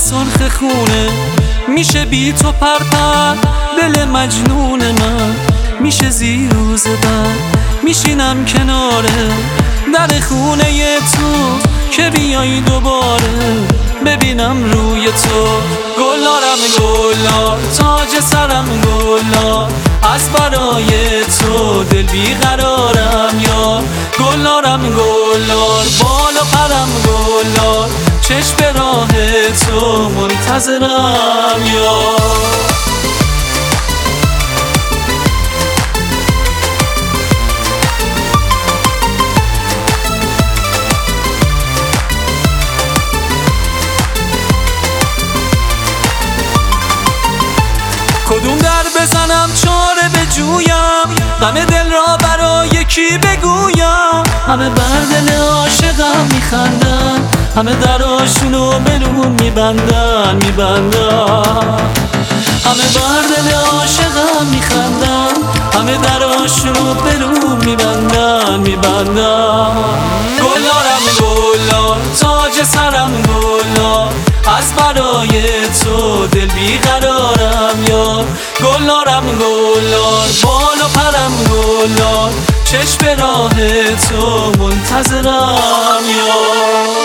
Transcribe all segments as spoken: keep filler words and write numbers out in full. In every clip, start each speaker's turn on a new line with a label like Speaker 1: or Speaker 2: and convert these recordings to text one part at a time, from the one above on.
Speaker 1: سرخ خونه میشه بی تو پرپر دل مجنون من، میشه زیر و زبر میشینم کناره در خونه تو که بیایی دوباره ببینم روی تو. گلارم گلار تاج سرم گلار از برای تو دل بیقرارم یار. گلارم گلار بال و پرم گلار چشم به راه تو منتظرم یار. کدوم در بزنم چاره بجویم غم دل را برای کی بگویم. همه بر دل عاشقم میخندن همه دراشونو برون میبندن میبندن. همه بر دل عاشقم میخندن همه دراشونو برون میبندن میبندن. گلارم گلار تاج سرم گلار از برای تو دل بیقرارم یار. گلارم گلار بال و پرم گلار چشم به راه تو منتظرم یار.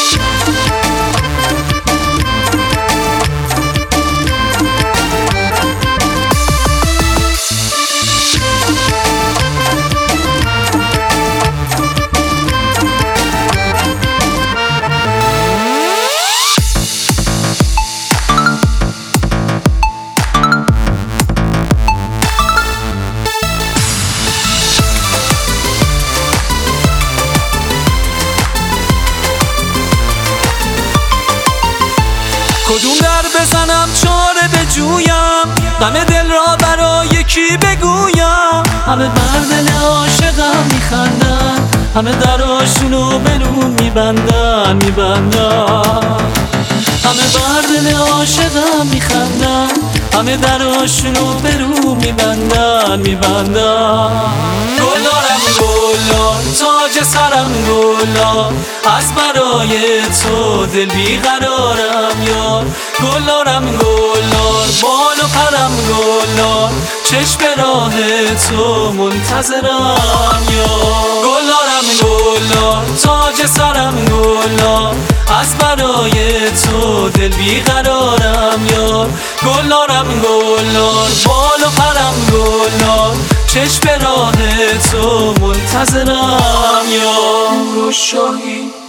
Speaker 1: کدوم در بزنم چاره بجویم غم دل را برای کی بگویم. همه بر دل عاشقم میخندن همه دراشونو برون میبندن میبندن. همه بر دل عاشقم میخندن همه دراشونو برون میبندن میبندن. گلارم گلار تاج سرم گلار از برای تو دل بیقرارم یار. گلارم گلار بال و پرم گلار چشم به راه تو منتظرم یار. گلارم گلار تاج سرم گلار از برای تو دل بیقرارم یار. گلارم گلار بال و پرم گلار چشم به راه تو منتظرم یار.